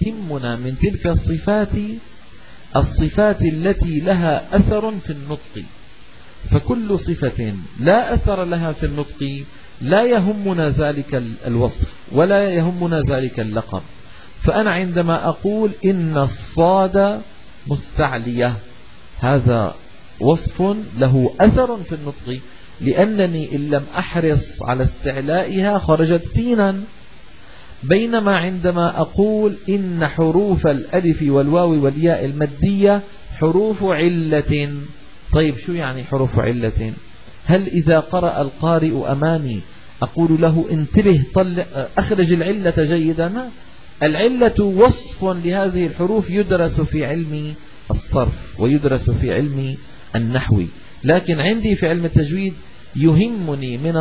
يهمنا من تلك الصفات التي لها أثر في النطق. فكل صفة لا أثر لها في النطق لا يهمنا ذلك الوصف ولا يهمنا ذلك اللقب. فأنا عندما أقول إن الصاد مستعلية، هذا وصف له أثر في النطق، لأنني إن لم أحرص على استعلائها خرجت سينا. بينما عندما أقول إن حروف الألف والواو والياء المادية حروف علة، طيب شو يعني حروف علة؟ هل إذا قرأ القارئ أمامي أقول له انتبه أخرج العلة جيدا؟ العلة وصف لهذه الحروف يدرس في علم الصرف ويدرس في علم النحو، لكن عندي في علم التجويد يهمني من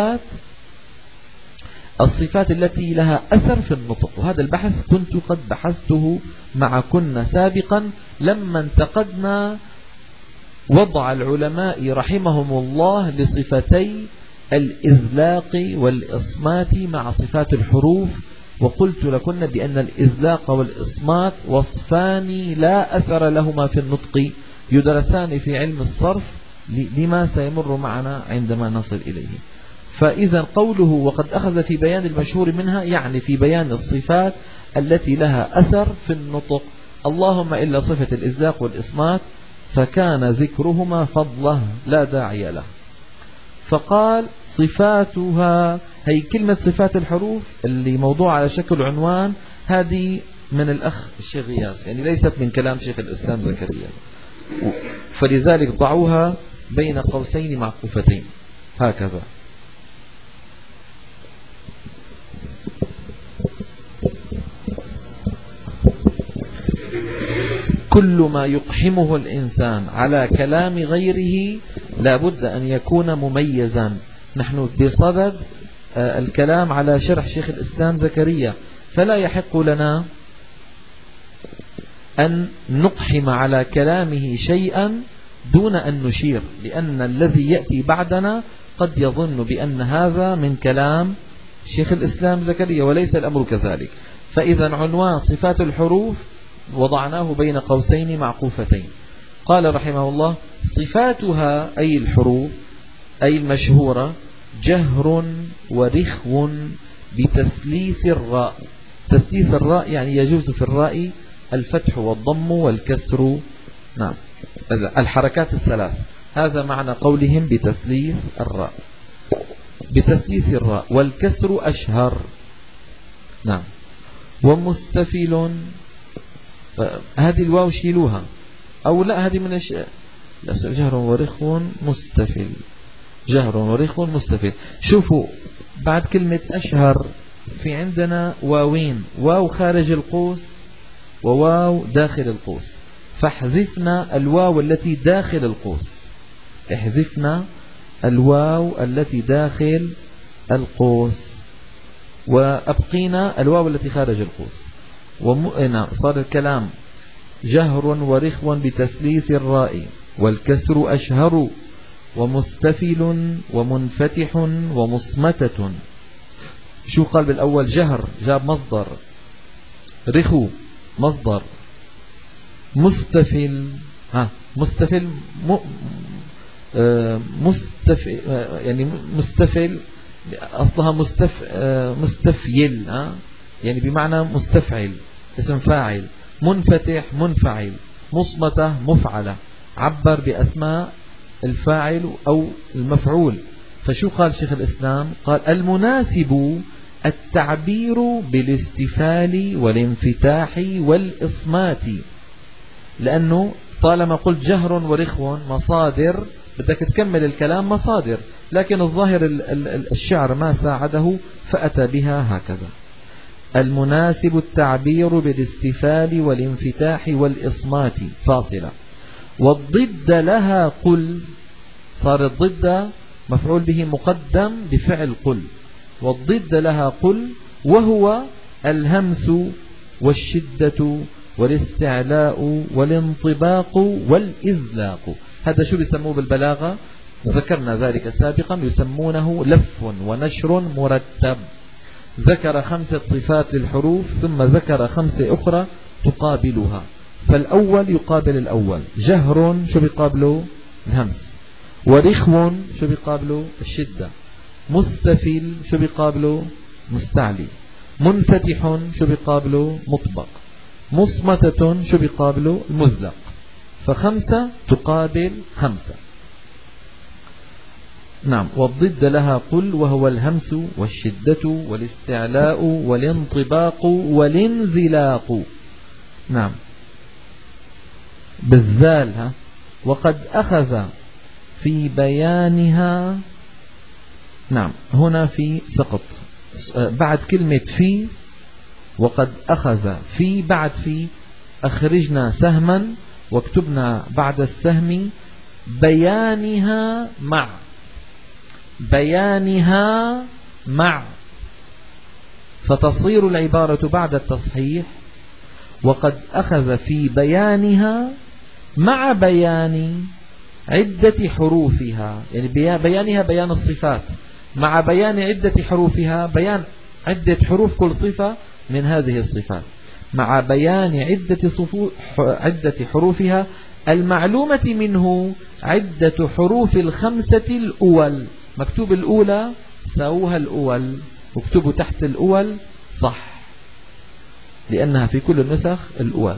الصفات التي لها أثر في النطق. وهذا البحث كنت قد بحثته معكن سابقا لما انتقدنا وضع العلماء رحمهم الله لصفتي الإذلاق والإصمات مع صفات الحروف، وقلت لكن بأن الإذلاق والإصمات وصفان لا أثر لهما في النطق، يدرسان في علم الصرف لما سيمر معنا عندما نصل إليه. فإذا قوله وقد أخذ في بيان المشهور منها يعني في بيان الصفات التي لها أثر في النطق، اللهم إلا صفة الإذلاق والإصمات فكان ذكرهما فضله لا داعي له. فقال صفاتها، هي كلمة صفات الحروف اللي موضوع على شكل عنوان، هذه من الأخ الشيخ غياث، يعني ليست من كلام شيخ الإسلام زكريا، فلذلك ضعوها بين قوسين معقوفتين هكذا. كل ما يقحمه الإنسان على كلام غيره لابد أن يكون مميزا. نحن بصدد الكلام على شرح شيخ الإسلام زكريا، فلا يحق لنا أن نقحم على كلامه شيئا دون أن نشير، لأن الذي يأتي بعدنا قد يظن بأن هذا من كلام شيخ الإسلام زكريا وليس الأمر كذلك. فإذا عنوان صفات الحروف وضعناه بين قوسين معقوفتين. قال رحمه الله صفاتها أي الحروف أي المشهورة جهر ورخو بتثليث الراء. تثليث الراء يعني يجوز في الراء الفتح والضم والكسر، نعم الحركات الثلاث، هذا معنى قولهم بتثليث الراء. بتثليث الراء والكسر أشهر، نعم. ومستفل، هذه الواو شيلوها أو لا، هذه من جهر ورخو مستفل، جهر ورخو مستفل. شوفوا بعد كلمة أشهر في عندنا واوين، واو خارج القوس وواو داخل القوس، فاحذفنا الواو التي داخل القوس، احذفنا الواو التي داخل القوس وأبقينا الواو التي خارج القوس. صار الكلام جهر ورخو بتثليث الراء والكسر أشهر ومستفل ومنفتح ومصمتة. شو قال بالأول؟ جهر جاب مصدر، رخو مصدر، مستفل مستفل مستفل يعني مستفل أصلها مستفيل يعني بمعنى مستفعل اسم فاعل، منفتح منفعل، مصمتة مفعلة، عبر بأسماء الفاعل أو المفعول. فشو قال شيخ الإسلام؟ قال المناسب التعبير بالاستفال والانفتاح والإصمات، لأنه طالما قلت جهر ورخو مصادر بدك تكمل الكلام مصادر، لكن الظاهر الشعر ما ساعده فأتى بها هكذا. المناسب التعبير بالاستفال والانفتاح والإصمات فاصلة. والضد لها قل، صار الضد مفعول به مقدم بفعل قل، والضد لها قل وهو الهمس والشدة والاستعلاء والانطباق والإذلاق. هذا شو بيسموه بالبلاغة؟ ذكرنا ذلك سابقا، يسمونه لف ونشر مرتب. ذكر 5 صفات للحروف ثم ذكر 5 أخرى تقابلها. فالأول يقابل الأول. جهر شو بيقابله؟ الهمس. ورخو شو بيقابله؟ الشدة. مستفل شو بيقابله؟ مستعلي. منفتح شو بيقابله؟ مطبق. مصمتة شو بيقابله؟ المذلق. ف5 تقابل 5. نعم. والضد لها قل وهو الهمس والشدة والاستعلاء والانطباق والانزلاق. نعم. بالذال. وقد أخذ في بيانها. نعم. هنا في سقط بعد كلمة في. وقد أخذ في بعد في أخرجنا سهما واكتبنا بعد السهم بيانها مع. بيانها مع. فتصير العبارة بعد التصحيح وقد أخذ في بيانها مع بيان عدة حروفها. يعني بيانها بيان الصفات مع بيان عدة حروفها، بيان عدة حروف كل صفة من هذه الصفات، مع بيان عدة حروفها المعلومة منه عدة حروف 5 الأول. مكتوب الأولى ساوها الأول، واكتبوا تحت الأول صح لأنها في كل النسخ الأول.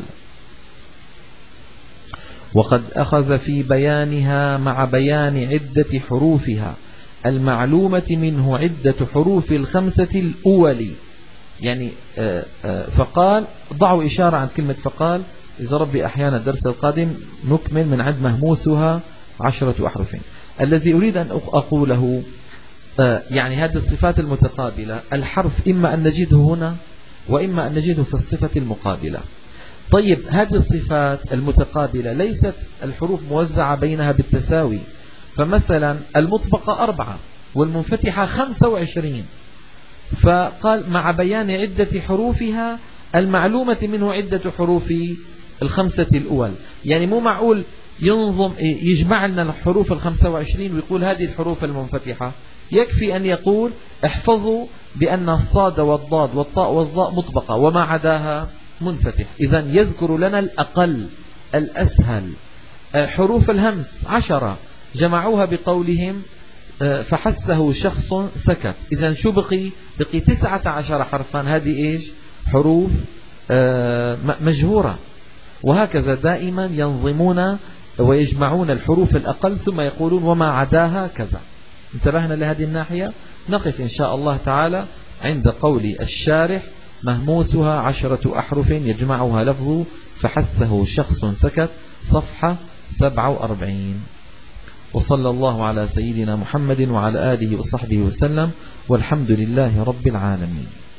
وقد أخذ في بيانها مع بيان عدة حروفها المعلومة منه عدة حروف 5 الأول. يعني فقال ضعوا إشارة عن كلمة فقال. إذا ربي أحيانا الدرس القادم نكمل من عند مهموسها 10 أحرف. الذي أريد أن أقوله يعني هذه الصفات المتقابلة الحرف إما أن نجده هنا وإما أن نجده في الصفة المقابلة. طيب هذه الصفات المتقابلة ليست الحروف موزعة بينها بالتساوي. فمثلا المطبقة 4 والمنفتحة 25. فقال مع بيان عدة حروفها المعلومة منه عدة حروف 5 الأول. يعني مو معقول ينظم يجمع لنا الحروف 25 ويقول هذه الحروف المنفتحة. يكفي أن يقول احفظوا بأن الصاد والضاد والطاء والظاء مطبقة وما عداها منفتح. إذن يذكر لنا الأقل الأسهل. حروف الهمس 10 جمعوها بقولهم فحثه شخص سكت. إذن شو بقي 19 حرفا. هذه إيش؟ حروف مجهورة. وهكذا دائما ينظمون ويجمعون الحروف الأقل ثم يقولون وما عداها كذا. انتبهنا لهذه الناحية. نقف إن شاء الله تعالى عند قول الشارح مهموسها 10 أحرف يجمعها لفظ فحثه شخص سكت صفحة 47. وصلى الله على سيدنا محمد وعلى آله وصحبه وسلم والحمد لله رب العالمين.